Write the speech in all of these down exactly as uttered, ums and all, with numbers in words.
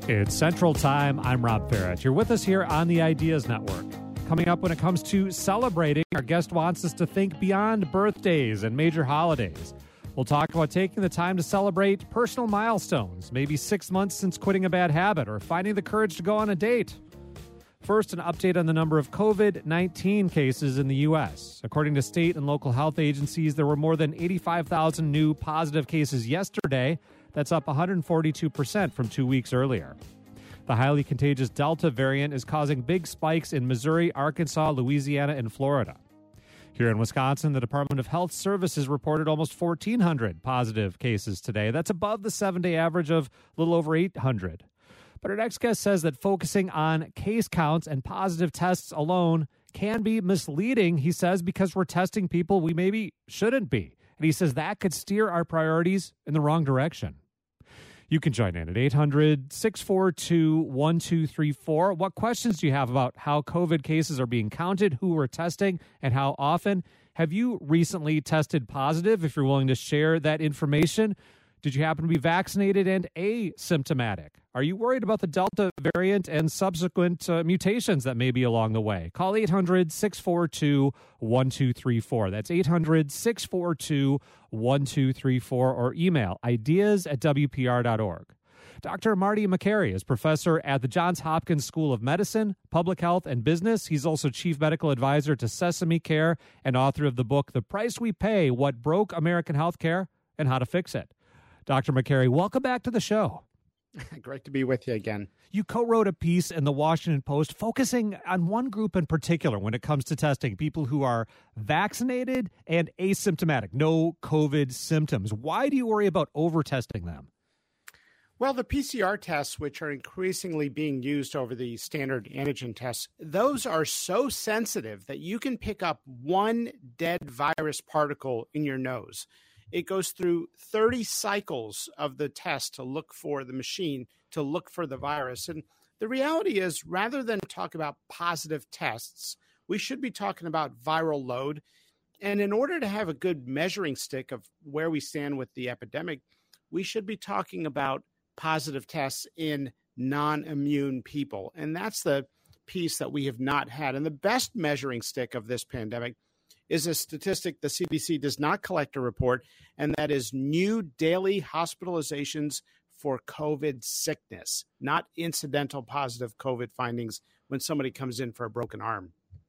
It's Central Time. I'm Rob Farrett. You're with us here on the Ideas Network. Coming up when it comes to celebrating, our guest wants us to think beyond birthdays and major holidays. We'll talk about taking the time to celebrate personal milestones, maybe six months since quitting a bad habit or finding the courage to go on a date. First, an update on the number of covid nineteen cases in the U S. According to state and local health agencies, there were more than eighty-five thousand new positive cases yesterday. That's up one hundred forty-two percent from two weeks earlier. The highly contagious Delta variant is causing big spikes in Missouri, Arkansas, Louisiana, and Florida. Here in Wisconsin, the Department of Health Services reported almost fourteen hundred positive cases today. That's above the seven-day average of a little over eight hundred. But our next guest says that focusing on case counts and positive tests alone can be misleading, he says, because we're testing people we maybe shouldn't be. And he says that could steer our priorities in the wrong direction. You can join in at eight hundred, six four two, one two three four. What questions do you have about how COVID cases are being counted, who we're testing, and how often? Have you recently tested positive? If you're willing to share that information, did you happen to be vaccinated and asymptomatic? Are you worried about the Delta variant and subsequent uh, mutations that may be along the way? Call eight hundred, six four two, one two three four. That's eight hundred, six four two, one two three four or email ideas at w p r dot org. Doctor Marty Makary is professor at the Johns Hopkins School of Medicine, Public Health, and Business. He's also chief medical advisor to Sesame Care and author of the book, The Price We Pay, What Broke American Healthcare and How to Fix It. Doctor Makary, welcome back to the show. Great to be with you again. You co-wrote a piece in the Washington Post focusing on one group in particular when it comes to testing, people who are vaccinated and asymptomatic, no COVID symptoms. Why do you worry about over-testing them? Well, the P C R tests, which are increasingly being used over the standard antigen tests, those are so sensitive that you can pick up one dead virus particle in your nose. It goes through thirty cycles of the test to look for the machine, to look for the virus. And the reality is, rather than talk about positive tests, we should be talking about viral load. And in order to have a good measuring stick of where we stand with the epidemic, we should be talking about positive tests in non-immune people. And that's the piece that we have not had. And the best measuring stick of this pandemic is a statistic the C D C does not collect or report, and that is new daily hospitalizations for COVID sickness, not incidental positive COVID findings when somebody comes in for a broken arm.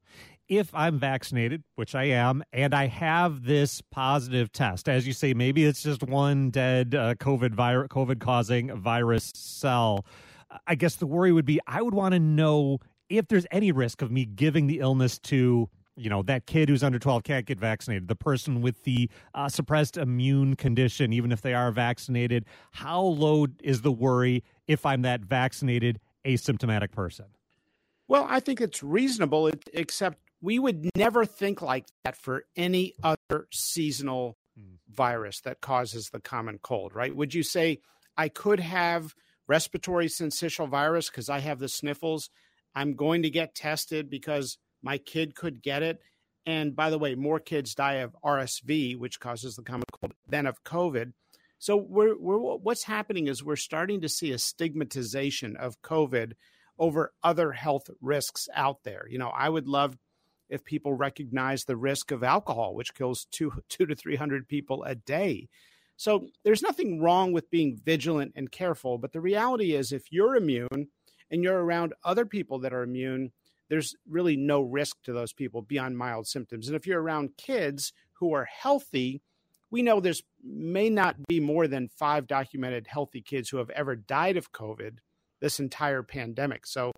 If I'm vaccinated, which I am, and I have this positive test, as you say, maybe it's just one dead uh, COVID vir- COVID-causing virus cell, I guess the worry would be I would want to know if there's any risk of me giving the illness to, you know, that kid who's under twelve can't get vaccinated, the person with the uh, suppressed immune condition, even if they are vaccinated. How low is the worry if I'm that vaccinated asymptomatic person? Well, I think it's reasonable, except we would never think like that for any other seasonal mm. virus that causes the common cold, right? Would you say I could have respiratory syncytial virus because I have the sniffles? I'm going to get tested because my kid could get it. And by the way, more kids die of R S V, which causes the common cold, than of COVID. So we're, we're, what's happening is we're starting to see a stigmatization of COVID over other health risks out there. You know, I would love if people recognize the risk of alcohol, which kills two, two to three hundred people a day. So there's nothing wrong with being vigilant and careful. But the reality is, if you're immune and you're around other people that are immune, there's really no risk to those people beyond mild symptoms. And if you're around kids who are healthy, we know there's may not be more than five documented healthy kids who have ever died of COVID this entire pandemic. So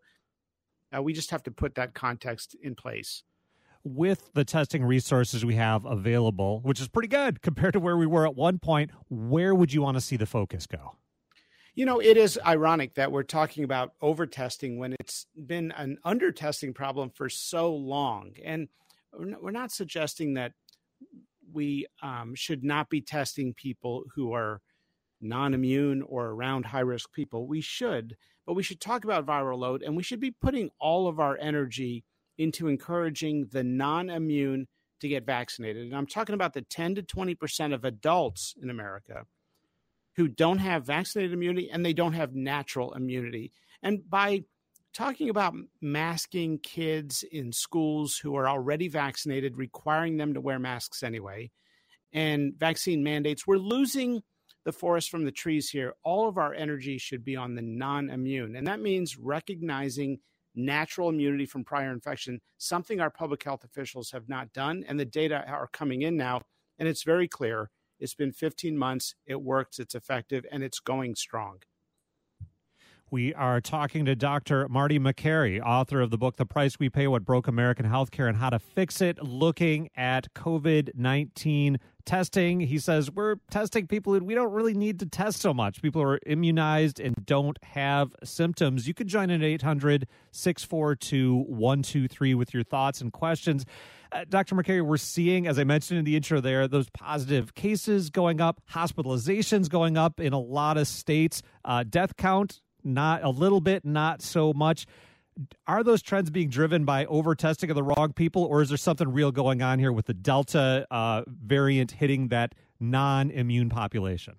uh, we just have to put that context in place. With the testing resources we have available, which is pretty good compared to where we were at one point, where would you want to see the focus go? You know, it is ironic that we're talking about over-testing when it's been an under-testing problem for so long. And we're not suggesting that we um, should not be testing people who are non-immune or around high-risk people. We should, but we should talk about viral load, and we should be putting all of our energy into encouraging the non-immune to get vaccinated. And I'm talking about the ten to twenty percent of adults in America who don't have vaccinated immunity and they don't have natural immunity. And by talking about masking kids in schools who are already vaccinated, requiring them to wear masks anyway, and vaccine mandates, we're losing the forest from the trees here. All of our energy should be on the non-immune. And that means recognizing natural immunity from prior infection, something our public health officials have not done. And the data are coming in now, and it's very clear. It's been fifteen months. It works. It's effective, and it's going strong. We are talking to Doctor Marty Makary, author of the book, The Price We Pay, What Broke American Healthcare and How to Fix It, looking at COVID nineteen testing. He says we're testing people who we don't really need to test so much. People who are immunized and don't have symptoms. You could join in at eight hundred, six four two, one two three with your thoughts and questions. Uh, Doctor Makary, we're seeing, as I mentioned in the intro there, those positive cases going up, hospitalizations going up in a lot of states, uh, death count not a little bit, not so much. Are those trends being driven by over-testing of the wrong people, or is there something real going on here with the Delta uh, variant hitting that non-immune population?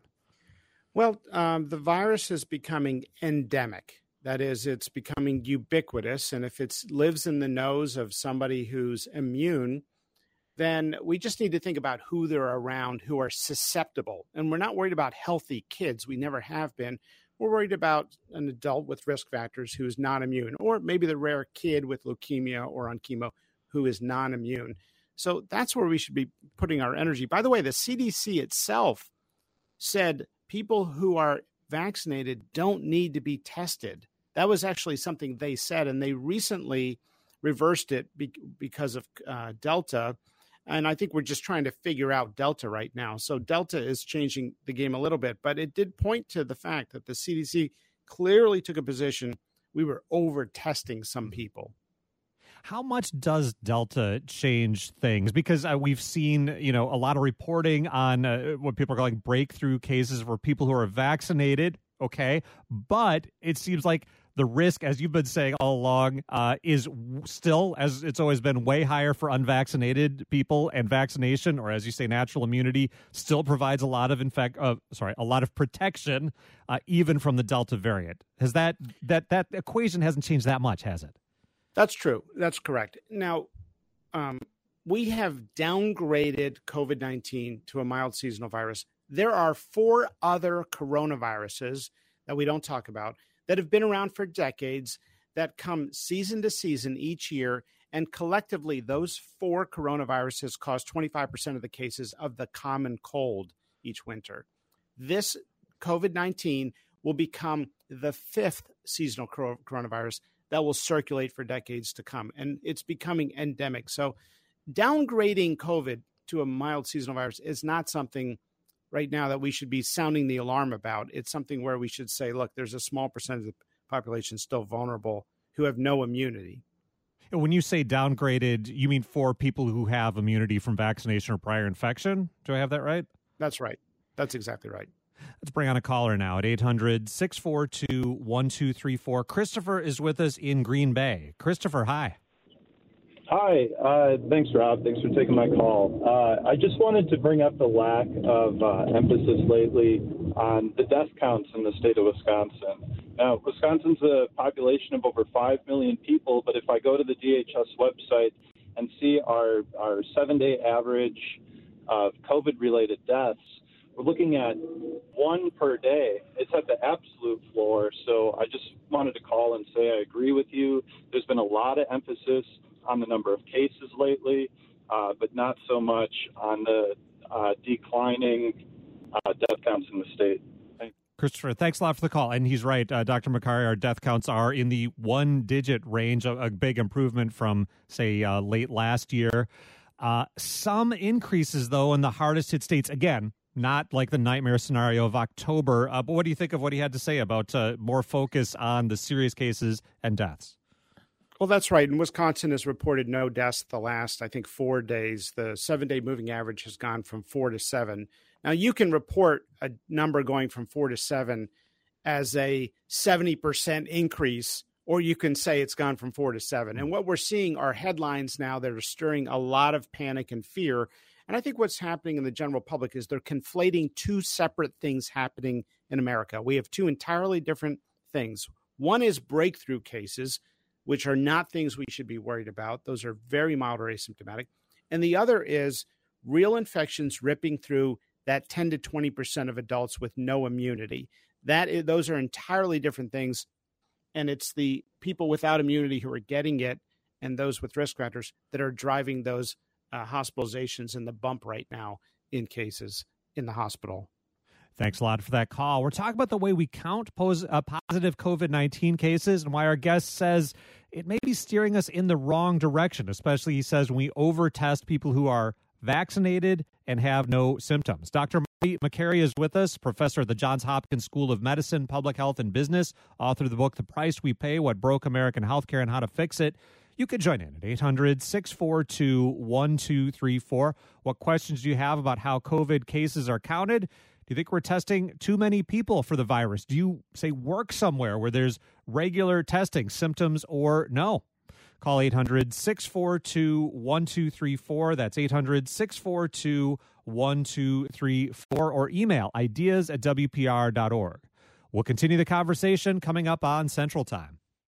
Well, um, the virus is becoming endemic. That is, it's becoming ubiquitous. And if it lives in the nose of somebody who's immune, then we just need to think about who they're around who are susceptible. And we're not worried about healthy kids. We never have been. We're worried about an adult with risk factors who is not immune, or maybe the rare kid with leukemia or on chemo who is non-immune. So that's where we should be putting our energy. By the way, the C D C itself said people who are vaccinated don't need to be tested. That was actually something they said, and they recently reversed it be- because of uh, Delta. And I think we're just trying to figure out Delta right now. So Delta is changing the game a little bit, but it did point to the fact that the C D C clearly took a position. We were over testing some people. How much does Delta change things? Because uh, we've seen, you know, a lot of reporting on uh, what people are calling breakthrough cases for people who are vaccinated. Okay. But it seems like the risk, as you've been saying all along, uh, is still, as it's always been, way higher for unvaccinated people, and vaccination, or as you say, natural immunity, still provides a lot of infect, uh, sorry, a lot of protection, uh, even from the Delta variant. Has that that that equation hasn't changed that much, has it? That's true. That's correct. Now, um, we have downgraded COVID nineteen to a mild seasonal virus. There are four other coronaviruses that we don't talk about that have been around for decades, that come season to season each year. And collectively, those four coronaviruses cause twenty-five percent of the cases of the common cold each winter. This COVID nineteen will become the fifth seasonal coronavirus that will circulate for decades to come. And it's becoming endemic. So downgrading COVID to a mild seasonal virus is not something right now that we should be sounding the alarm about. It's something where we should say, look, there's a small percentage of the population still vulnerable who have no immunity. When you say downgraded, you mean for people who have immunity from vaccination or prior infection? Do I have that right? That's right. That's exactly right. Let's bring on a caller now at eight hundred, six four two, one two three four. Christopher is with us in Green Bay. Christopher, hi. Hi. Uh, thanks, Rob. Thanks for taking my call. Uh, I just wanted to bring up the lack of uh, emphasis lately on the death counts in the state of Wisconsin. Now, Wisconsin's a population of over five million people, but if I go to the D H S website and see our, our seven-day average of COVID-related deaths, we're looking at one per day. It's at the absolute floor. So I just wanted to call and say I agree with you. There's been a lot of emphasis on the number of cases lately, uh, but not so much on the uh, declining uh, death counts in the state. Thank you. Christopher, thanks a lot for the call. And he's right, uh, Doctor Makary, our death counts are in the one-digit range, a, a big improvement from, say, uh, late last year. Uh, some increases, though, in the hardest-hit states. Again, not like the nightmare scenario of October. Uh, but what do you think of what he had to say about uh, more focus on the serious cases and deaths? Well, that's right. And Wisconsin has reported no deaths the last, I think, four days. The seven-day moving average has gone from four to seven. Now, you can report a number going from four to seven as a seventy percent increase, or you can say it's gone from four to seven. And what we're seeing are headlines now that are stirring a lot of panic and fear. And I think what's happening in the general public is they're conflating two separate things happening in America. We have two entirely different things. One is breakthrough cases, which are not things we should be worried about. Those are very mild or asymptomatic. And the other is real infections ripping through that ten to twenty percent of adults with no immunity. That is, those are entirely different things. And it's the people without immunity who are getting it and those with risk factors that are driving those uh, hospitalizations and the bump right now in cases in the hospital. Thanks a lot for that call. We're talking about the way we count pos- uh, positive COVID nineteen cases and why our guest says it may be steering us in the wrong direction, especially, he says, when we over-test people who are vaccinated and have no symptoms. Doctor Marty Makary is with us, professor at the Johns Hopkins School of Medicine, Public Health, and Business, author of the book, The Price We Pay, What Broke American Healthcare and How to Fix It. You could join in at eight hundred, six four two, one two three four. What questions do you have about how COVID cases are counted? Do you think we're testing too many people for the virus? Do you, say, work somewhere where there's regular testing, symptoms or no? Call eight hundred, six four two, one two three four. That's eight hundred, six four two, one two three four. Or email ideas at W P R dot org. We'll continue the conversation coming up on Central Time.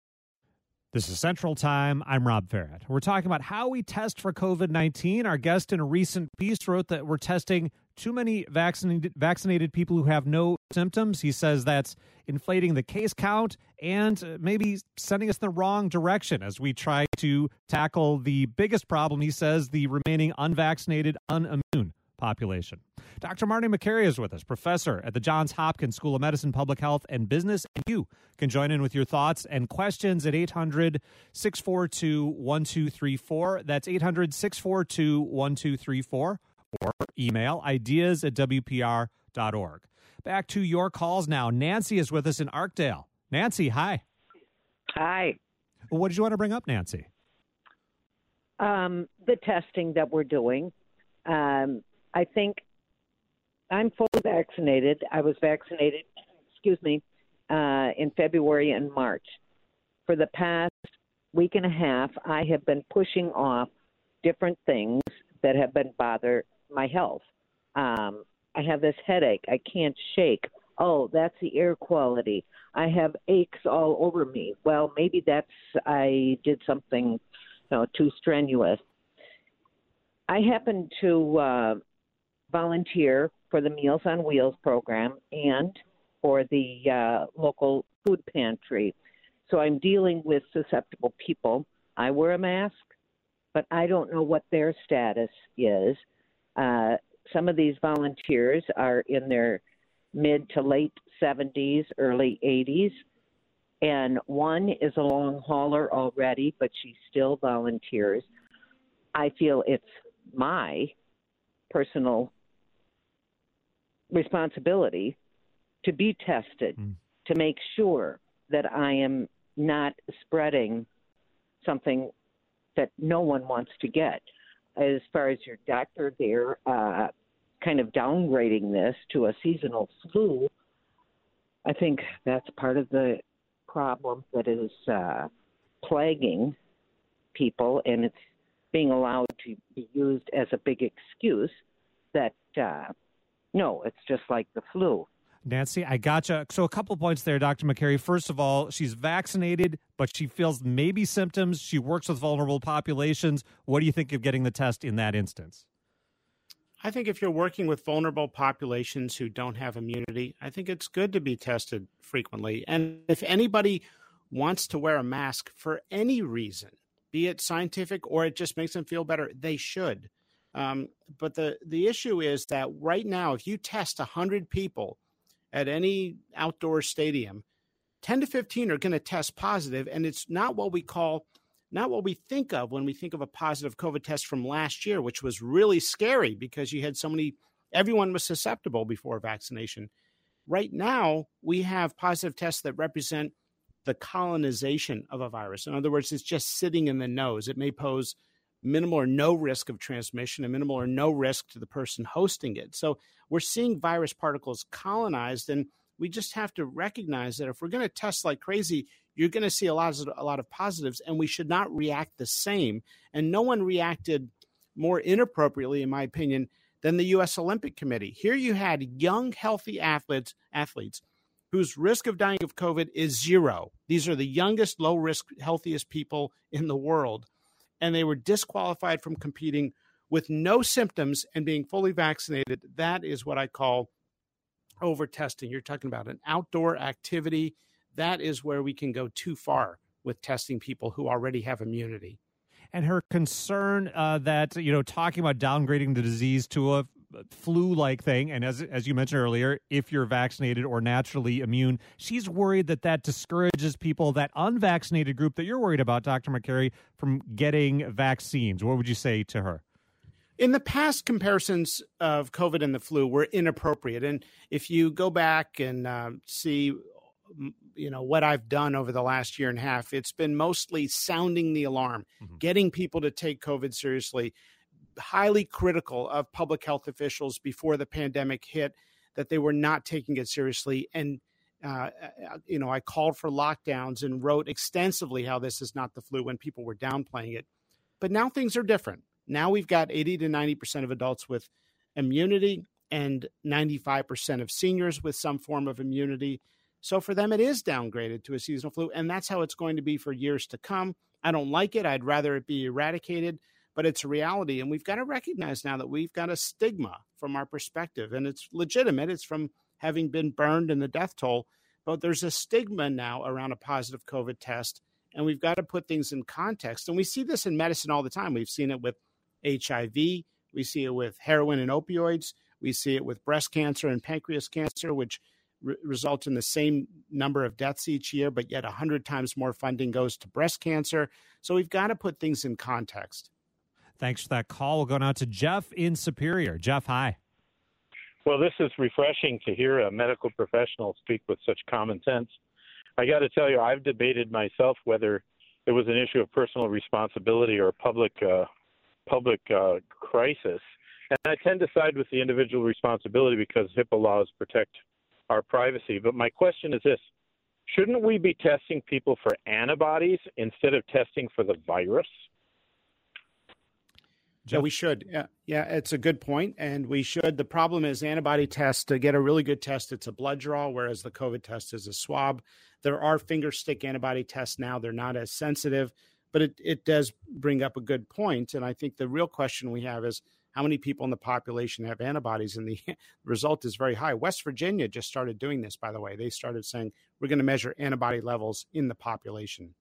This is Central Time. I'm Rob Farrett. We're talking about how we test for COVID nineteen. Our guest in a recent piece wrote that we're testing too many vaccinated, vaccinated people who have no symptoms. He says that's inflating the case count and maybe sending us in the wrong direction as we try to tackle the biggest problem, he says, the remaining unvaccinated, unimmune population. Doctor Marty Makary is with us, professor at the Johns Hopkins School of Medicine, Public Health, and Business. And you can join in with your thoughts and questions at eight hundred, six four two, one two three four. That's eight hundred, six four two, one two three four. Or email ideas at W P R dot org. Back to your calls now. Nancy is with us in Arkdale. Nancy, hi. Hi. What did you want to bring up, Nancy? Um, the testing that we're doing. Um, I think I'm fully vaccinated. I was vaccinated, excuse me, uh, in February and March. For the past week and a half, I have been pushing off different things that have been bothering my health. Um, I have this headache. I can't shake. Oh, that's the air quality. I have aches all over me. Well, maybe that's I did something, you know, too strenuous. I happen to uh, volunteer for the Meals on Wheels program and for the uh, local food pantry. So I'm dealing with susceptible people. I wear a mask, but I don't know what their status is. Uh, some of these volunteers are in their mid to late seventies, early eighties, and one is a long hauler already, but she still volunteers. I feel it's my personal responsibility to be tested, mm. to make sure that I am not spreading something that no one wants to get. As far as your doctor there, uh, kind of downgrading this to a seasonal flu, I think that's part of the problem that is uh, plaguing people, and it's being allowed to be used as a big excuse that, uh, no, it's just like the flu. Nancy, I gotcha. So a couple points there, Doctor Makary. First of all, she's vaccinated, but she feels maybe symptoms. She works with vulnerable populations. What do you think of getting the test in that instance? I think if you're working with vulnerable populations who don't have immunity, I think it's good to be tested frequently. And if anybody wants to wear a mask for any reason, be it scientific or it just makes them feel better, they should. Um, but the, the issue is that right now, if you test one hundred people at any outdoor stadium, ten to fifteen are going to test positive, and it's not what we call, not what we think of when we think of a positive COVID test from last year, which was really scary because you had so many, everyone was susceptible before vaccination. Right now, we have positive tests that represent the colonization of a virus. In other words, it's just sitting in the nose. It may pose minimal or no risk of transmission and minimal or no risk to the person hosting it. So we're seeing virus particles colonized, and we just have to recognize that if we're going to test like crazy, you're going to see a lot of, a lot of positives, and we should not react the same. And no one reacted more inappropriately, in my opinion, than the U S Olympic Committee. Here you had young, healthy athletes, athletes whose risk of dying of COVID is zero. These are the youngest, low-risk, healthiest people in the world. And they were disqualified from competing with no symptoms and being fully vaccinated. That is what I call over-testing. You're talking about an outdoor activity. That is where we can go too far with testing people who already have immunity. And her concern uh, that, you know, talking about downgrading the disease to a flu-like thing, and as as you mentioned earlier, if you're vaccinated or naturally immune, she's worried that that discourages people, that unvaccinated group that you're worried about, Doctor Makary, from getting vaccines. What would you say to her? In the past, comparisons of COVID and the flu were inappropriate. And if you go back and uh, see, you know, what I've done over the last year and a half, it's been mostly sounding the alarm, mm-hmm. getting people to take COVID seriously, highly critical of public health officials before the pandemic hit, that they were not taking it seriously. And, uh, you know, I called for lockdowns and wrote extensively how this is not the flu when people were downplaying it. But now things are different. Now we've got eighty to ninety percent of adults with immunity and ninety-five percent of seniors with some form of immunity. So for them, it is downgraded to a seasonal flu, and that's how it's going to be for years to come. I don't like it. I'd rather it be eradicated, but it's a reality. And we've got to recognize now that we've got a stigma from our perspective, and it's legitimate. It's from having been burned and the death toll, but there's a stigma now around a positive COVID test, and we've got to put things in context. And we see this in medicine all the time. We've seen it with H I V. We see it with heroin and opioids. We see it with breast cancer and pancreas cancer, which re- result in the same number of deaths each year, but yet one hundred times more funding goes to breast cancer. So we've got to put things in context. Thanks for that call. We'll go now to Jeff in Superior. Jeff, hi. Well, this is refreshing to hear a medical professional speak with such common sense. I got to tell you, I've debated myself whether it was an issue of personal responsibility or public uh, public uh, crisis. And I tend to side with the individual responsibility because HIPAA laws protect our privacy. But my question is this: shouldn't we be testing people for antibodies instead of testing for the virus? Yeah, we should. Yeah, yeah, it's a good point, and we should. The problem is antibody tests, to get a really good test, it's a blood draw, whereas the COVID test is a swab. There are finger stick antibody tests now. They're not as sensitive, but it, it does bring up a good point. And I think the real question we have is how many people in the population have antibodies, and the result is very high. West Virginia just started doing this, by the way. They started saying, we're going to measure antibody levels in the population.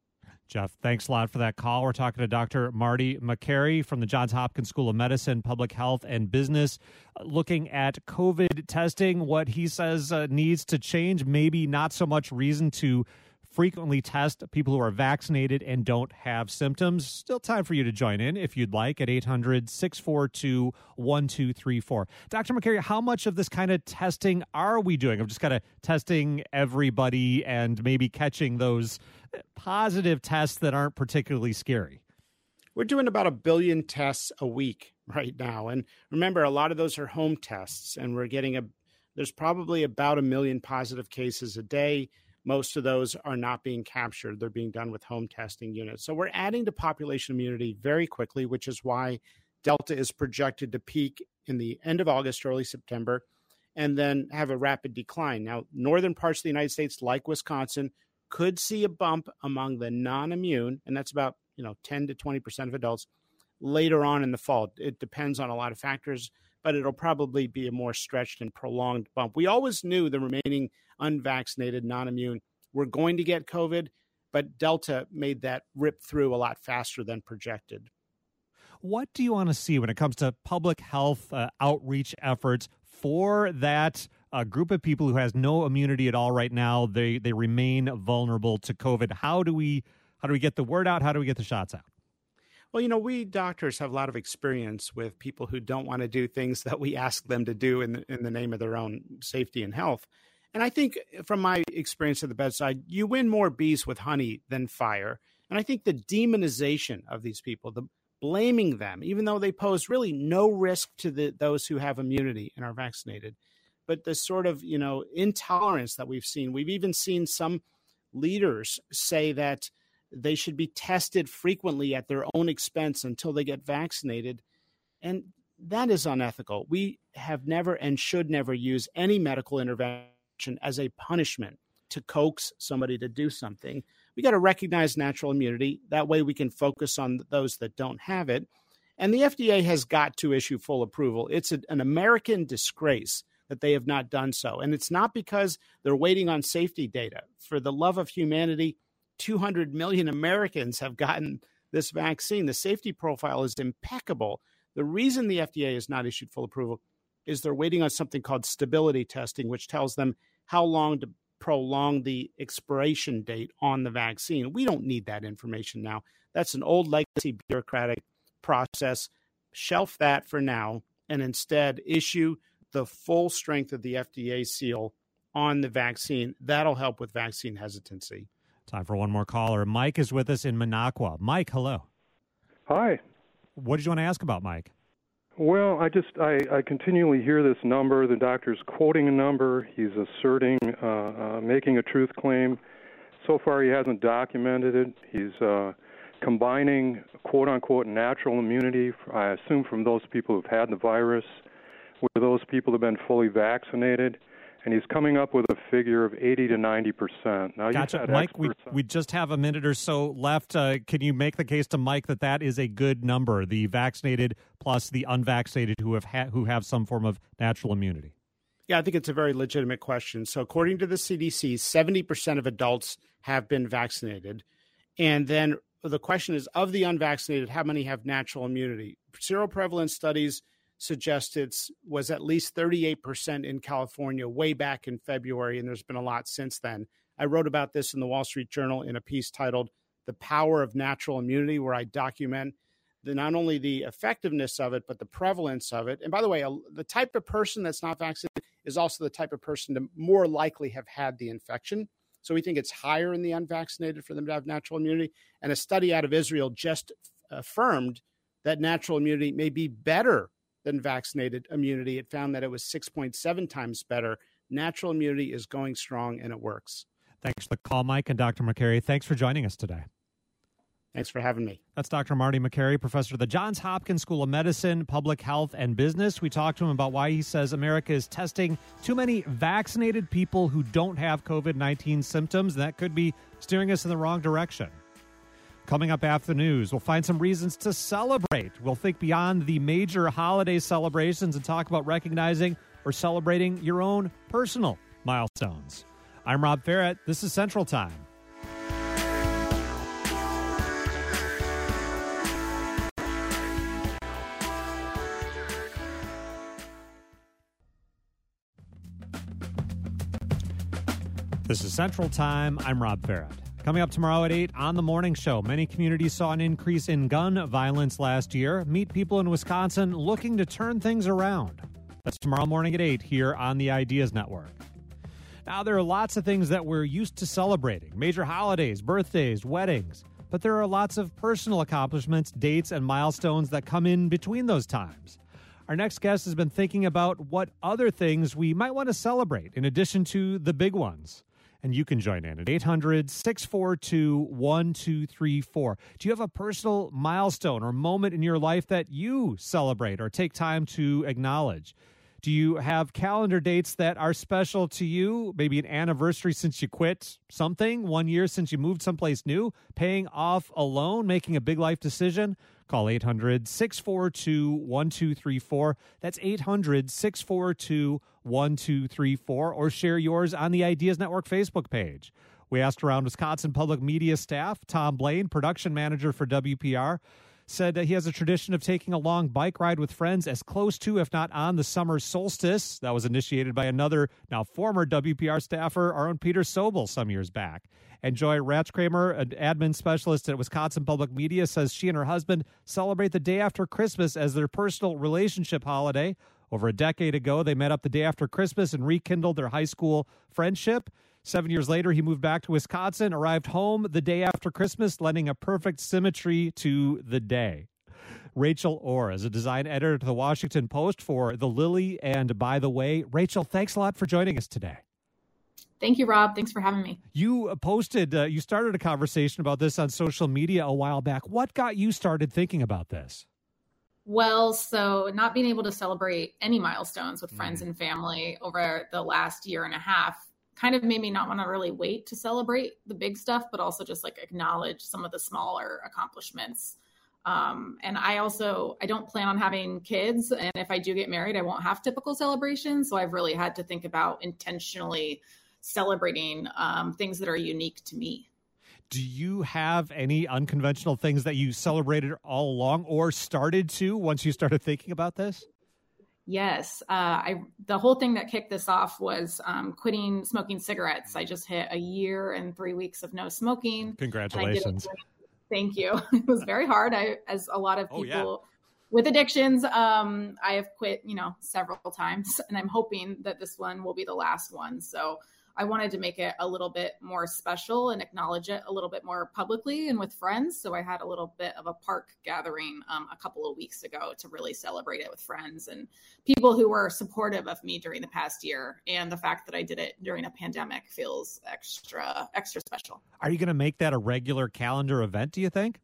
Jeff, thanks a lot for that call. We're talking to Doctor Marty Makary from the Johns Hopkins School of Medicine, Public Health and Business, uh, looking at COVID testing, what he says uh, needs to change, maybe not so much reason to frequently test people who are vaccinated and don't have symptoms. Still time for you to join in if you'd like at eight hundred, six four two, one two three four. Doctor Makary, how much of this kind of testing are we doing? I'm just kind of testing everybody and maybe catching those positive tests that aren't particularly scary. We're doing about a billion tests a week right now. And remember, a lot of those are home tests, and we're getting a, there's probably about a million positive cases a day. Most of those are not being captured. They're being done with home testing units. So we're adding to population immunity very quickly, which is why Delta is projected to peak in the end of August, early September, and then have a rapid decline. Now, northern parts of the United States, like Wisconsin, could see a bump among the non-immune, and that's about, you know, ten to twenty percent of adults later on in the fall. It depends on a lot of factors, but it'll probably be a more stretched and prolonged bump. We always knew the remaining unvaccinated, non-immune were going to get COVID, but Delta made that rip through a lot faster than projected. What do you want to see when it comes to public health uh, outreach efforts for that uh, group of people who has no immunity at all right now? They they remain vulnerable to COVID. How do we how do we get the word out? How do we get the shots out? Well, you know, we doctors have a lot of experience with people who don't want to do things that we ask them to do in the, in the name of their own safety and health. And I think from my experience at the bedside, you win more bees with honey than fire. And I think the demonization of these people, the blaming them, even though they pose really no risk to the, those who have immunity and are vaccinated, but the sort of, you know, intolerance that we've seen. We've even seen some leaders say that They should be tested frequently at their own expense until they get vaccinated. And that is unethical. We have never and should never use any medical intervention as a punishment to coax somebody to do something. We got to recognize natural immunity. That way we can focus on those that don't have it. And the F D A has got to issue full approval. It's a, an American disgrace that they have not done so. And it's not because they're waiting on safety data. For the love of humanity, two hundred million Americans have gotten this vaccine. The safety profile is impeccable. The reason the F D A has not issued full approval is they're waiting on something called stability testing, which tells them how long to prolong the expiration date on the vaccine. We don't need that information now. That's an old legacy bureaucratic process. Shelf that for now and instead issue the full strength of the F D A seal on the vaccine. That'll help with vaccine hesitancy. Time for one more caller. Mike is with us in Minocqua. Mike, hello. Hi. What did you want to ask about, Mike? Well, I just, I, I continually hear this number. The doctor's quoting a number. He's asserting, uh, uh, making a truth claim. So far, he hasn't documented it. He's uh, combining, quote-unquote, natural immunity, I assume from those people who've had the virus, with those people who've been fully vaccinated. And he's coming up with a figure of eighty to ninety percent. Now, gotcha. Mike, we, we just have a minute or so left. Uh, can you make the case to Mike that that is a good number, the vaccinated plus the unvaccinated who have ha- who have some form of natural immunity? Yeah, I think it's a very legitimate question. So according to the C D C, seventy percent of adults have been vaccinated. And then the question is, of the unvaccinated, how many have natural immunity? Seroprevalence studies suggested was at least thirty-eight percent in California way back in February, and there's been a lot since then. I wrote about this in the Wall Street Journal in a piece titled The Power of Natural Immunity, where I document the, not only the effectiveness of it, but the prevalence of it. And by the way, a, the type of person that's not vaccinated is also the type of person to more likely have had the infection. So we think it's higher in the unvaccinated for them to have natural immunity. And a study out of Israel just affirmed that natural immunity may be better than vaccinated immunity. It found that it was six point seven times better. Natural immunity is going strong, and it works. Thanks for the call, Mike and Doctor Makary. Thanks for joining us today. Thanks for having me. That's Doctor Marty Makary, professor of the Johns Hopkins School of Medicine, Public Health, and Business. We talked to him about why he says America is testing too many vaccinated people who don't have COVID nineteen symptoms, and that could be steering us in the wrong direction. Coming up after the news, we'll find some reasons to celebrate. We'll think beyond the major holiday celebrations and talk about recognizing or celebrating your own personal milestones. I'm Rob Ferret. This is Central Time. This is Central Time. I'm Rob Ferret. Coming up tomorrow at eight on The Morning Show, many communities saw an increase in gun violence last year. Meet people in Wisconsin looking to turn things around. That's tomorrow morning at eight here on the Ideas Network. Now, there are lots of things that we're used to celebrating. Major holidays, birthdays, weddings. But there are lots of personal accomplishments, dates, and milestones that come in between those times. Our next guest has been thinking about what other things we might want to celebrate in addition to the big ones. And you can join in at eight hundred, six four two, one two three four. Do you have a personal milestone or moment in your life that you celebrate or take time to acknowledge? Do you have calendar dates that are special to you? Maybe an anniversary since you quit something, one year since you moved someplace new, paying off a loan, making a big life decision? Call eight hundred, six four two, one two three four. That's eight hundred, six four two, one two three four. Or share yours on the Ideas Network Facebook page. We asked around Wisconsin Public Media staff. Tom Blaine, production manager for W P R, said that he has a tradition of taking a long bike ride with friends as close to, if not on, the summer solstice. That was initiated by another, now former W P R staffer, our own Peter Sobel, some years back. And Joy Ratchkramer, an admin specialist at Wisconsin Public Media, says she and her husband celebrate the day after Christmas as their personal relationship holiday. Over a decade ago, they met up the day after Christmas and rekindled their high school friendship. Seven years later, he moved back to Wisconsin, arrived home the day after Christmas, lending a perfect symmetry to the day. Rachel Orr is a design editor to the Washington Post for The Lily and By the Way. Rachel, thanks a lot for joining us today. Thank you, Rob. Thanks for having me. You posted, uh, you started a conversation about this on social media a while back. What got you started thinking about this? Well, so not being able to celebrate any milestones with friends mm. and family over the last year and a half kind of made me not want to really wait to celebrate the big stuff, but also just like acknowledge some of the smaller accomplishments. Um, and I also, I don't plan on having kids. And if I do get married, I won't have typical celebrations. So I've really had to think about intentionally celebrating um, things that are unique to me. Do you have any unconventional things that you celebrated all along or started to once you started thinking about this? Yes. Uh, I the whole thing that kicked this off was um, quitting smoking cigarettes. I just hit a year and three weeks of no smoking. Congratulations. Thank you. It was very hard. I, as a lot of people oh, yeah. with addictions, um, I have quit, you know, several times, and I'm hoping that this one will be the last one. So I wanted to make it a little bit more special and acknowledge it a little bit more publicly and with friends. So I had a little bit of a park gathering um, a couple of weeks ago to really celebrate it with friends and people who were supportive of me during the past year. And the fact that I did it during a pandemic feels extra, extra special. Are you going to make that a regular calendar event, do you think?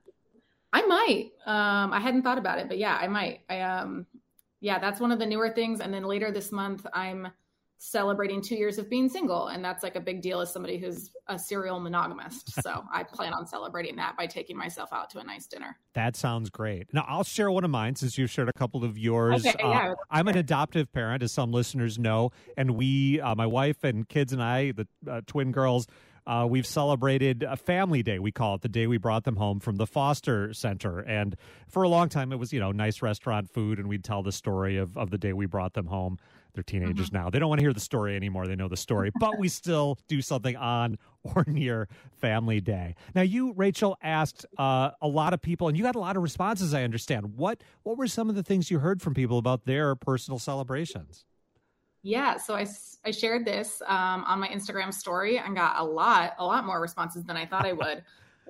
I might. Um, I hadn't thought about it, but yeah, I might. I, um, yeah, that's one of the newer things. And then later this month, I'm celebrating two years of being single. And that's like a big deal as somebody who's a serial monogamist. So I plan on celebrating that by taking myself out to a nice dinner. That sounds great. Now I'll share one of mine since you've shared a couple of yours. Okay, yeah, uh, I'm an adoptive parent, as some listeners know. And we, uh, my wife and kids and I, the uh, twin girls, Uh, we've celebrated a family day. We call it the day we brought them home from the foster center. And for a long time, it was, you know, nice restaurant food. And we'd tell the story of, of the day we brought them home. They're teenagers mm-hmm. now. They don't want to hear the story anymore. They know the story. But we still do something on or near Family Day. Now, you, Rachel, asked uh, a lot of people, and you got a lot of responses, I understand. What, what were some of the things you heard from people about their personal celebrations? Yeah, so I, I shared this um, on my Instagram story and got a lot, a lot more responses than I thought I would.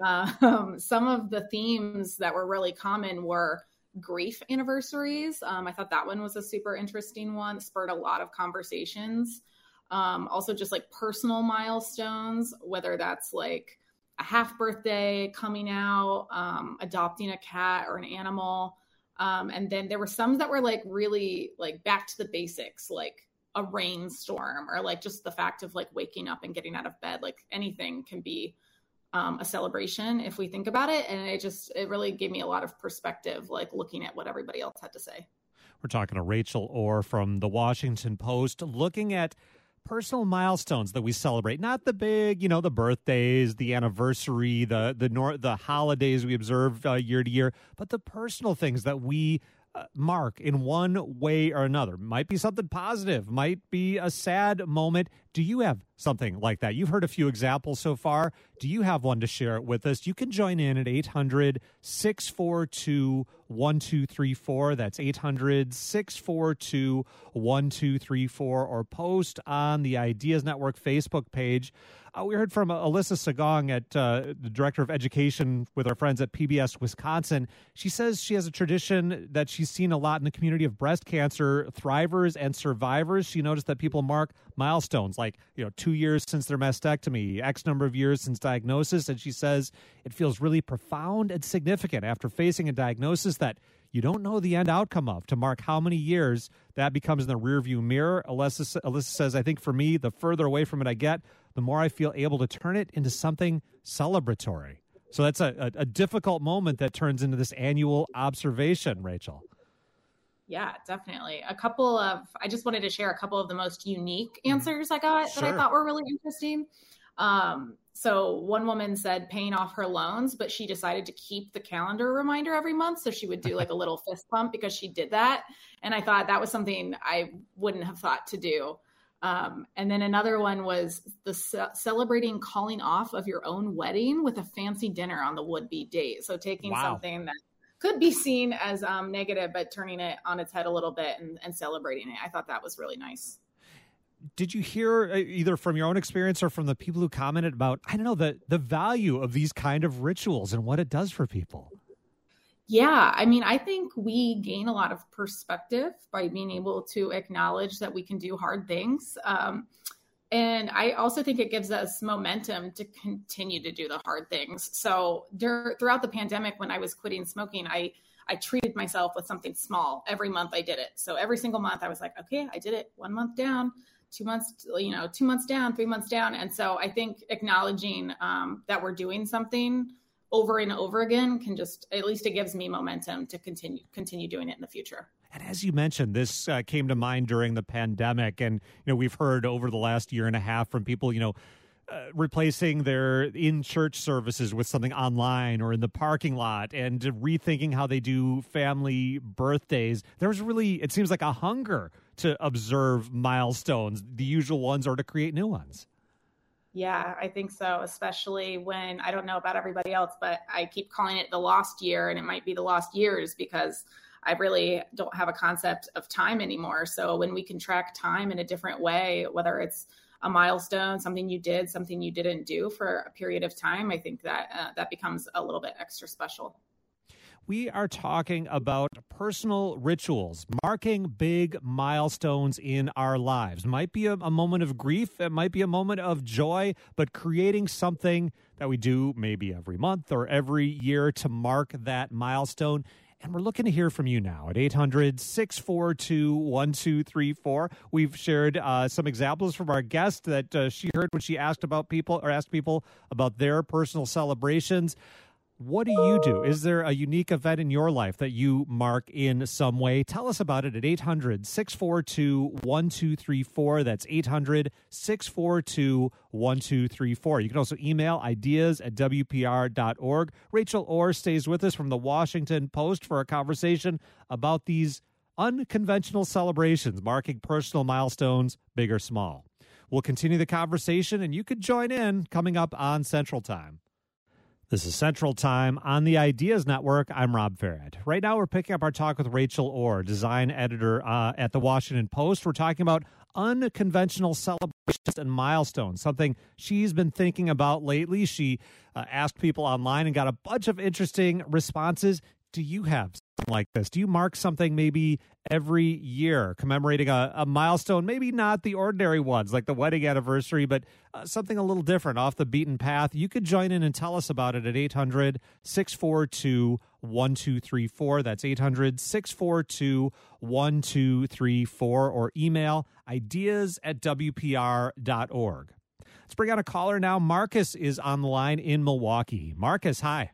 um, some of the themes that were really common were grief anniversaries. Um, I thought that one was a super interesting one, spurred a lot of conversations. Um, also just like personal milestones, whether that's like a half birthday, coming out, um, adopting a cat or an animal. Um, and then there were some that were like really like back to the basics, like a rainstorm or like just the fact of like waking up and getting out of bed. Like anything can be um, a celebration if we think about it. And it just, it really gave me a lot of perspective, like looking at what everybody else had to say. We're talking to Rachel Orr from the Washington Post, looking at personal milestones that we celebrate, not the big, you know, the birthdays, the anniversary, the the nor- the holidays we observe uh, year to year, but the personal things that we uh, mark in one way or another. Might be something positive, might be a sad moment. Do you have something like that? You've heard a few examples so far. Do you have one to share with us? You can join in at eight hundred, six four two, one two three four. That's eight hundred, six four two, one two three four, or post on the Ideas Network Facebook page. Uh, we heard from uh, Alyssa Sagong, at uh, the Director of Education with our friends at P B S Wisconsin. She says she has a tradition that she's seen a lot in the community of breast cancer thrivers and survivors. She noticed that people mark milestones like, you know, two years since their mastectomy, X number of years since diagnosis. And she says it feels really profound and significant after facing a diagnosis that you don't know the end outcome of, to mark how many years that becomes in the rearview mirror. Alyssa, Alyssa says, I think for me, the further away from it I get, the more I feel able to turn it into something celebratory. So that's a, a, a difficult moment that turns into this annual observation, Rachel. Yeah, definitely. A couple of, I just wanted to share a couple of the most unique answers I got Sure. that I thought were really interesting. Um, so one woman said paying off her loans, but she decided to keep the calendar reminder every month. So she would do like a little fist pump because she did that. And I thought that was something I wouldn't have thought to do. Um, and then another one was the ce- celebrating calling off of your own wedding with a fancy dinner on the would-be date. So taking Wow. something that could be seen as um, negative, but turning it on its head a little bit and, and celebrating it. I thought that was really nice. Did you hear, uh, either from your own experience or from the people who commented about, I don't know, the, the value of these kind of rituals and what it does for people? Yeah, I mean, I think we gain a lot of perspective by being able to acknowledge that we can do hard things. Um, And I also think it gives us momentum to continue to do the hard things. So dur- throughout the pandemic, when I was quitting smoking, I, I treated myself with something small. Every month I did it. So every single month I was like, okay, I did it. One month down, two months, you know, two months down, three months down. And so I think acknowledging um, that we're doing something over and over again can just, at least it gives me momentum to continue, continue doing it in the future. And as you mentioned, this uh, came to mind during the pandemic. And, you know, we've heard over the last year and a half from people, you know, uh, replacing their in-church services with something online or in the parking lot and rethinking how they do family birthdays. There's really, it seems like a hunger to observe milestones, the usual ones, or to create new ones. Yeah, I think so, especially when, I don't know about everybody else, but I keep calling it the lost year, and it might be the lost years because I really don't have a concept of time anymore. So when we can track time in a different way, whether it's a milestone, something you did, something you didn't do for a period of time, I think that uh, that becomes a little bit extra special. We are talking about personal rituals, marking big milestones in our lives. Might be a, a moment of grief, it might be a moment of joy, but creating something that we do maybe every month or every year to mark that milestone. And we're looking to hear from you now at eight hundred, six four two, one two three four. We've shared uh, some examples from our guest that uh, she heard when she asked about people or asked people about their personal celebrations. What do you do? Is there a unique event in your life that you mark in some way? Tell us about it at eight hundred, six four two, one two three four. That's eight hundred, six four two, one two three four. You can also email ideas at W P R dot org. Rachel Orr stays with us from the Washington Post for a conversation about these unconventional celebrations, marking personal milestones, big or small. We'll continue the conversation, and you could join in coming up on Central Time. This is Central Time on the Ideas Network. I'm Rob Farad. Right now, we're picking up our talk with Rachel Orr, design editor uh, at the Washington Post. We're talking about unconventional celebrations and milestones, something she's been thinking about lately. She uh, asked people online and got a bunch of interesting responses. Do you have something like this? Do you mark something maybe every year, commemorating a, a milestone, maybe not the ordinary ones like the wedding anniversary, but uh, something a little different, off the beaten path? You could join in and tell us about it at eight hundred, six four two, one two three four. That's eight hundred, six four two, one two three four, or email ideas at W P R dot org. Let's bring on a caller now. Marcus is on the line in Milwaukee. Marcus, hi.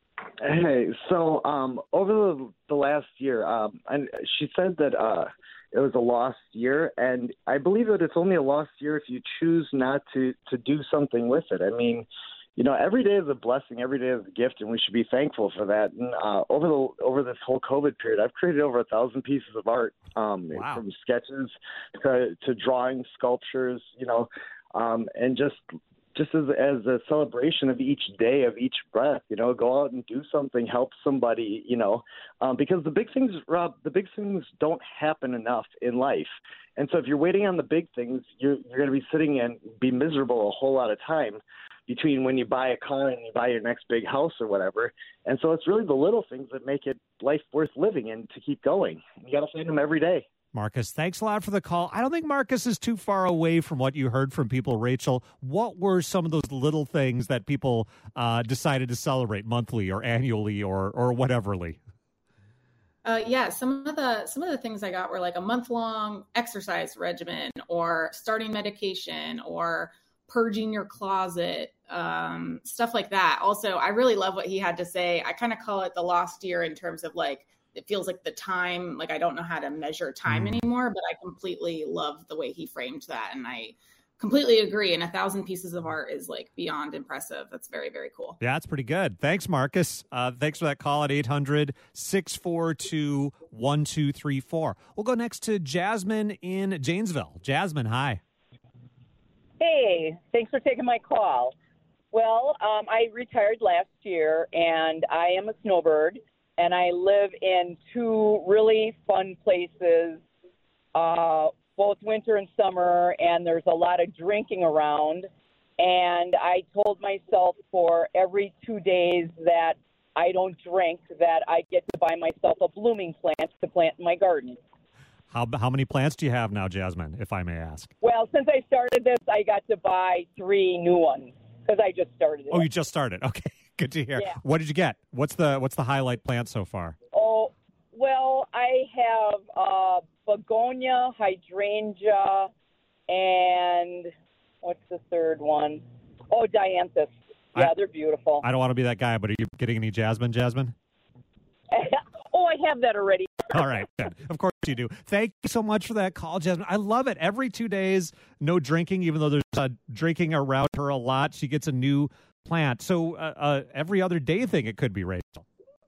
Hey, so um, over the, the last year, um, and she said that uh, it was a lost year, and I believe that it's only a lost year if you choose not to, to do something with it. I mean, you know, every day is a blessing, every day is a gift, and we should be thankful for that. And uh, over the over this whole COVID period, I've created over a thousand pieces of art, um, wow. from sketches to, to drawing, sculptures, you know, um, and just. Just as as a celebration of each day, of each breath, you know, go out and do something, help somebody, you know, um, because the big things, Rob, the big things don't happen enough in life. And so if you're waiting on the big things, you're you're going to be sitting and be miserable a whole lot of time between when you buy a car and you buy your next big house or whatever. And so it's really the little things that make it life worth living and to keep going. You got to find them every day. Marcus, thanks a lot for the call. I don't think Marcus is too far away from what you heard from people. Rachel, what were some of those little things that people uh, decided to celebrate monthly or annually or or whateverly? Uh, yeah, some of the some of the things I got were like a month long exercise regimen, or starting medication, or purging your closet, um, stuff like that. Also, I really love what he had to say. I kind of call it the lost year in terms of like, it feels like the time, like I don't know how to measure time mm. anymore, but I completely love the way he framed that. And I completely agree. And a thousand pieces of art is like beyond impressive. That's very, very cool. Yeah, that's pretty good. Thanks, Marcus. Uh, thanks for that call at eight hundred, six four two, one two three four. We'll go next to Jasmine in Janesville. Jasmine, hi. Hey, thanks for taking my call. Well, um, I retired last year, and I am a snowbird. And I live in two really fun places, uh, both winter and summer, and there's a lot of drinking around. And I told myself for every two days that I don't drink, that I get to buy myself a blooming plant to plant in my garden. How how many plants do you have now, Jasmine, if I may ask? Well, since I started this, I got to buy three new ones because I just started it. Oh, you just started. Okay, good to hear. Yeah. What did you get? What's the what's the highlight plant so far? Oh, well, I have uh, begonia, hydrangea, and what's the third one? Oh, dianthus. Yeah, I, they're beautiful. I don't want to be that guy, but are you getting any jasmine, Jasmine? Oh, I have that already. All right, good. Of course you do. Thank you so much for that call, Jasmine. I love it. Every two days, no drinking, even though there's uh, drinking around her a lot. She gets a new plant. So uh, uh, every other day thing it could be, Rachel.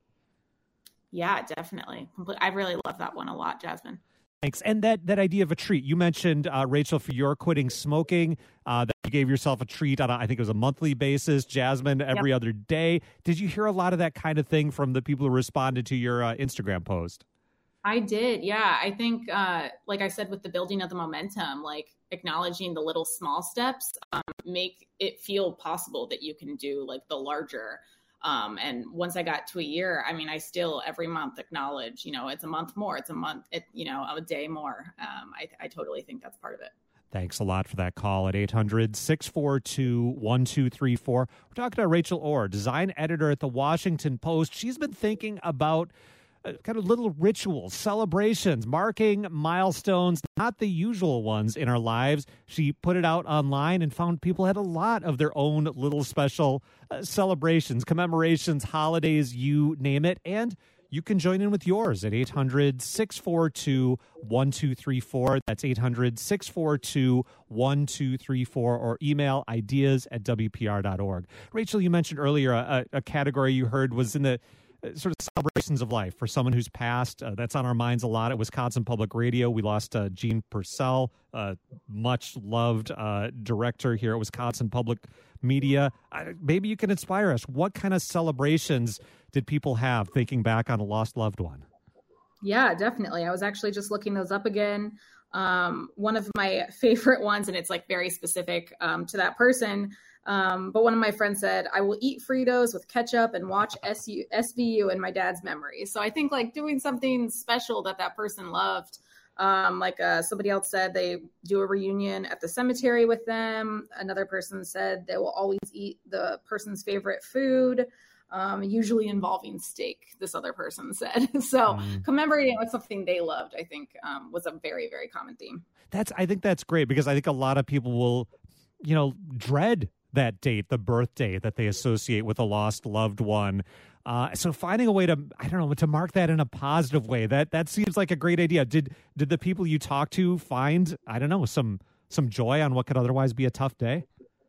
Yeah, definitely. I really love that one a lot, Jasmine. Thanks. And that, that idea of a treat, you mentioned, uh, Rachel, for your quitting smoking, uh, that you gave yourself a treat on, a, I think it was a monthly basis, Jasmine, every yep. other day. Did you hear a lot of that kind of thing from the people who responded to your uh, Instagram post? I did. Yeah. I think, uh, like I said, with the building of the momentum, like acknowledging the little small steps, um, make it feel possible that you can do like the larger. Um, and once I got to a year, I mean, I still every month acknowledge, you know, it's a month more, it's a month, it, you know, a day more. Um, I, I totally think that's part of it. Thanks a lot for that call at eight hundred, six four two, one two three four. We're talking to Rachel Orr, design editor at the Washington Post. She's been thinking about uh, kind of little rituals, celebrations, marking milestones, not the usual ones in our lives. She put it out online and found people had a lot of their own little special uh, celebrations, commemorations, holidays, you name it. And you can join in with yours at eight hundred, six four two, one two three four. That's eight hundred, six four two, one two three four, or email ideas at w p r dot org. Rachel, you mentioned earlier a, a category you heard was in the sort of celebrations of life for someone who's passed. Uh, that's on our minds a lot at Wisconsin Public Radio. We lost uh, Gene Purcell, uh, much loved uh, director here at Wisconsin Public Media. Uh, maybe you can inspire us. What kind of celebrations did people have thinking back on a lost loved one? Yeah, definitely. I was actually just looking those up again. Um, one of my favorite ones, and it's like very specific um, to that person. Um, but one of my friends said, I will eat Fritos with ketchup and watch S U, S V U in my dad's memory. So I think like doing something special that that person loved. Um, like uh, somebody else said they do a reunion at the cemetery with them. Another person said they will always eat the person's favorite food, um, usually involving steak, this other person said. So mm. commemorating with something they loved, I think, um, was a very, very common theme. That's, I think that's great because I think a lot of people will, you know, dread that date, the birthday that they associate with a lost loved one. Uh, so finding a way to, I don't know, to mark that in a positive way, that that seems like a great idea. Did did the people you talked to find, I don't know, some some joy on what could otherwise be a tough day?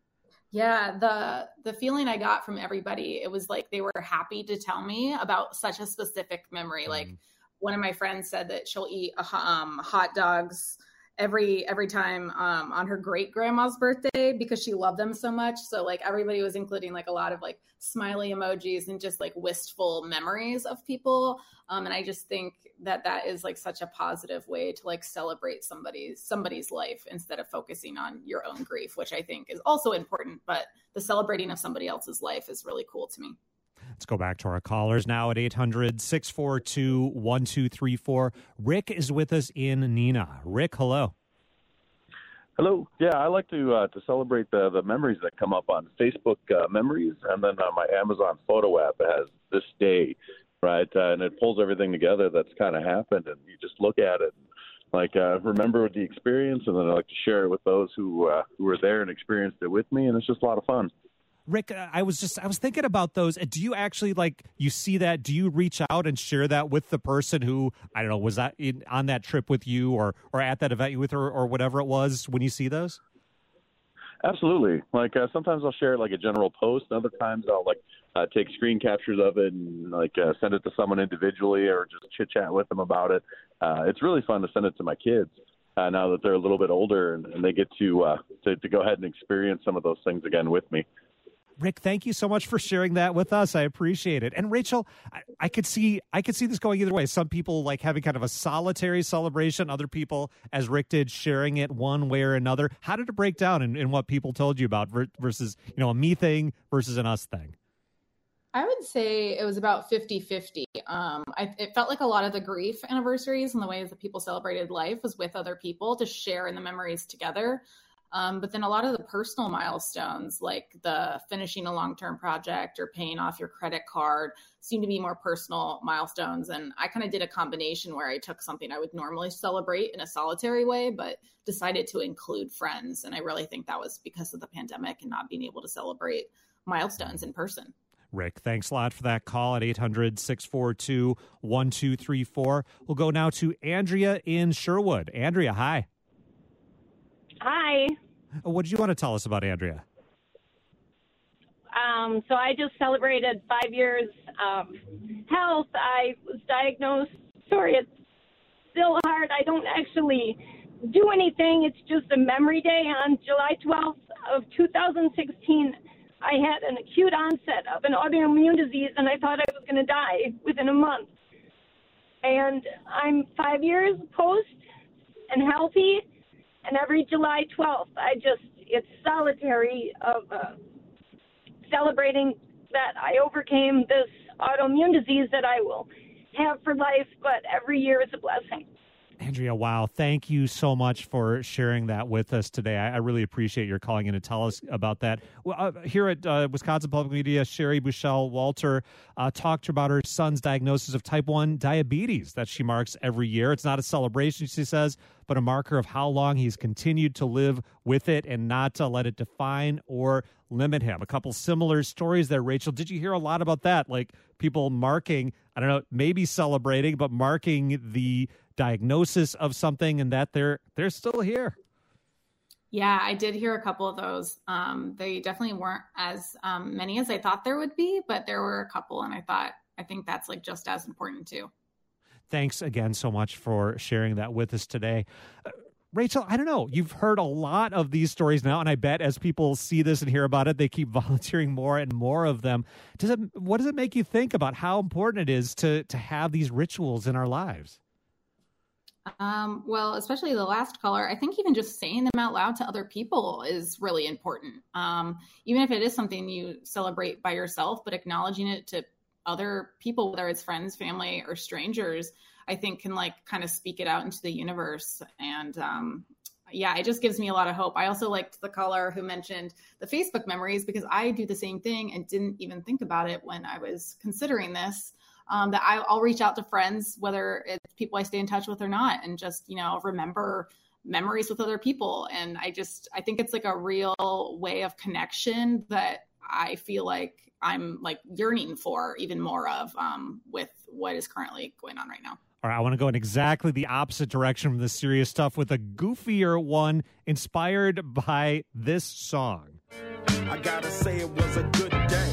Yeah, the the feeling I got from everybody, it was like they were happy to tell me about such a specific memory. Mm. Like one of my friends said that she'll eat a, um, hot dogs every every time um on her great grandma's birthday because she loved them so much. So like everybody was including like a lot of like smiley emojis and just like wistful memories of people, um and I just think that that is like such a positive way to like celebrate somebody's somebody's life instead of focusing on your own grief, which I think is also important, but the celebrating of somebody else's life is really cool to me. Let's go back to our callers now at eight hundred, six four two, one two three four. Rick is with us in Neenah. Rick, hello. Hello. Yeah, I like to uh, to celebrate the, the memories that come up on Facebook uh, Memories, and then on my Amazon Photo app it has this day, right? Uh, and it pulls everything together that's kind of happened, and you just look at it, and, like uh, remember the experience, and then I like to share it with those who uh, who were there and experienced it with me, and it's just a lot of fun. Rick, I was just, I was thinking about those. Do you actually, like, you see that, do you reach out and share that with the person who, I don't know, was that in, on that trip with you or, or at that event with her or whatever it was when you see those? Absolutely. Like, uh, sometimes I'll share, like, a general post. Other times I'll, like, uh, take screen captures of it and, like, uh, send it to someone individually or just chit-chat with them about it. Uh, it's really fun to send it to my kids uh, now that they're a little bit older and, and they get to, uh, to to go ahead and experience some of those things again with me. Rick, thank you so much for sharing that with us. I appreciate it. And Rachel, I, I could see I could see this going either way. Some people like having kind of a solitary celebration, other people, as Rick did, sharing it one way or another. How did it break down in, in what people told you about versus, you know, a me thing versus an us thing? I would say it was about fifty-fifty. Um, I, it felt like a lot of the grief anniversaries and the ways that people celebrated life was with other people to share in the memories together. Um, but then a lot of the personal milestones, like the finishing a long-term project or paying off your credit card, seem to be more personal milestones. And I kind of did a combination where I took something I would normally celebrate in a solitary way, but decided to include friends. And I really think that was because of the pandemic and not being able to celebrate milestones in person. Rick, thanks a lot for that call at eight hundred, six four two, one two three four. We'll go now to Andrea in Sherwood. Andrea, hi. Hi. What did you want to tell us about Andrea? Um, so I just celebrated five years um, health. I was diagnosed. Sorry, it's still hard. I don't actually do anything. It's just a memory day on July twelfth of two thousand sixteen. I had an acute onset of an autoimmune disease, and I thought I was going to die within a month. And I'm five years post and healthy. And every July twelfth, I just, it's solitary of uh, celebrating that I overcame this autoimmune disease that I will have for life, but every year is a blessing. Andrea, wow. Thank you so much for sharing that with us today. I, I really appreciate your calling in to tell us about that. Well, uh, here at uh, Wisconsin Public Media, Sherry Bushell Walter uh, talked about her son's diagnosis of type one diabetes that she marks every year. It's not a celebration, she says, but a marker of how long he's continued to live with it and not to let it define or limit him. A couple similar stories there, Rachel. Did you hear a lot about that? Like people marking, I don't know, maybe celebrating, but marking the diagnosis of something and that they're they're still here. Yeah, I did hear a couple of those. Um, they definitely weren't as um, many as I thought there would be, but there were a couple, and I thought, I think that's like just as important too. Thanks again so much for sharing that with us today. Uh, Rachel, I don't know, you've heard a lot of these stories now, and I bet as people see this and hear about it, they keep volunteering more and more of them. Does it, what does it make you think about how important it is to to have these rituals in our lives? Um, well, especially the last caller, I think even just saying them out loud to other people is really important. Um, even if it is something you celebrate by yourself, but acknowledging it to other people, whether it's friends, family, or strangers, I think can like kind of speak it out into the universe. And um, yeah, it just gives me a lot of hope. I also liked the caller who mentioned the Facebook memories because I do the same thing and didn't even think about it when I was considering this. Um, that I, I'll reach out to friends, whether it's people I stay in touch with or not, and just, you know, remember memories with other people. And I just, I think it's like a real way of connection that I feel like I'm like yearning for even more of um, with what is currently going on right now. All right, I want to go in exactly the opposite direction from the serious stuff with a goofier one inspired by this song. I gotta say it was a good day.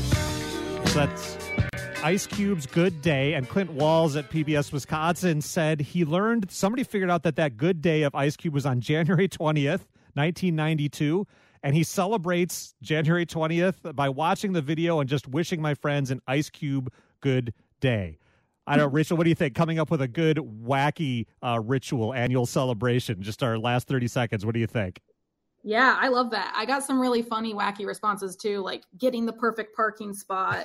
So that's Ice Cube's Good Day, and Clint Walls at P B S Wisconsin said he learned, somebody figured out that that good day of Ice Cube was on January twentieth, nineteen ninety-two, and he celebrates January twentieth by watching the video and just wishing my friends an Ice Cube good day. I don't know, Rachel, what do you think? Coming up with a good, wacky uh, ritual annual celebration, just our last thirty seconds, what do you think? Yeah, I love that. I got some really funny, wacky responses too, like getting the perfect parking spot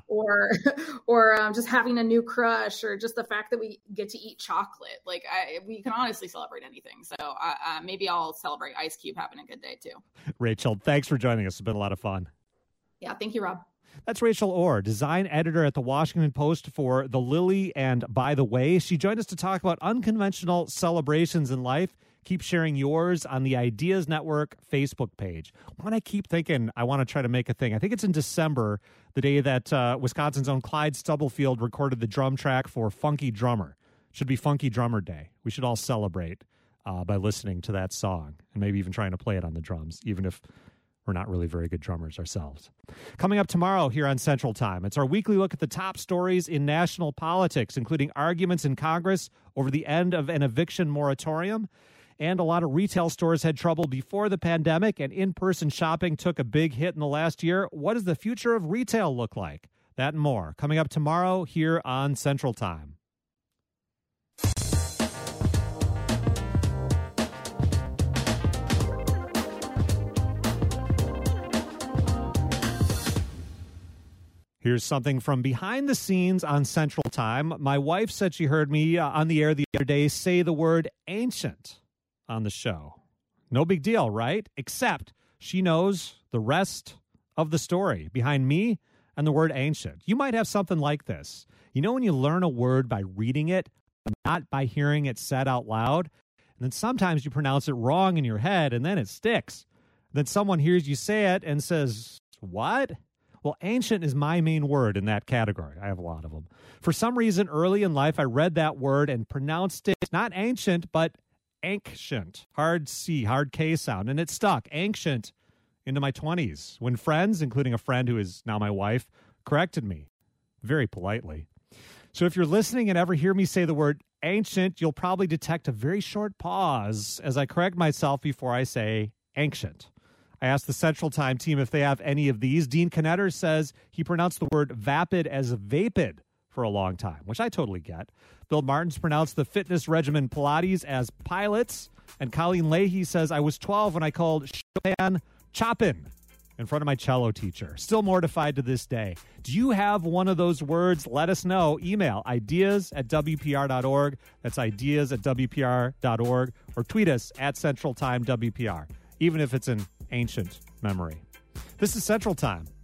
or or um, just having a new crush, or just the fact that we get to eat chocolate. Like I, we can honestly celebrate anything. So uh, uh, maybe I'll celebrate Ice Cube having a good day too. Rachel, thanks for joining us. It's been a lot of fun. Yeah, thank you, Rob. That's Rachel Orr, design editor at the Washington Post for The Lily and By the Way. She joined us to talk about unconventional celebrations in life. Keep sharing yours on the Ideas Network Facebook page. When I keep thinking I want to try to make a thing, I think it's in December, the day that uh, Wisconsin's own Clyde Stubblefield recorded the drum track for Funky Drummer. It should be Funky Drummer Day. We should all celebrate uh, by listening to that song and maybe even trying to play it on the drums, even if we're not really very good drummers ourselves. Coming up tomorrow here on Central Time, it's our weekly look at the top stories in national politics, including arguments in Congress over the end of an eviction moratorium. And a lot of retail stores had trouble before the pandemic, and in-person shopping took a big hit in the last year. What does the future of retail look like? That and more coming up tomorrow here on Central Time. Here's something from behind the scenes on Central Time. My wife said she heard me uh, on the air the other day say the word ancient on the show. No big deal, right? Except she knows the rest of the story behind me and the word ancient. You might have something like this. You know when you learn a word by reading it, but not by hearing it said out loud? And then sometimes you pronounce it wrong in your head, and then it sticks. Then someone hears you say it and says, what? Well, ancient is my main word in that category. I have a lot of them. For some reason, early in life, I read that word and pronounced it not ancient, but ancient. Hard C, hard K sound. And it stuck, ancient, into my twenties when friends, including a friend who is now my wife, corrected me very politely. So if you're listening and ever hear me say the word ancient, you'll probably detect a very short pause as I correct myself before I say ancient. I asked the Central Time team if they have any of these. Dean Knetter says he pronounced the word vapid as vapid for a long time, which I totally get. Bill Martin's pronounced the fitness regimen Pilates as pilots. And Colleen Leahy says, I was twelve when I called Chopin Chopin in front of my cello teacher. Still mortified to this day. Do you have one of those words? Let us know. Email ideas at W P R dot org. That's ideas at W P R dot org. Or tweet us at Central Time W P R, even if it's an ancient memory. This is Central Time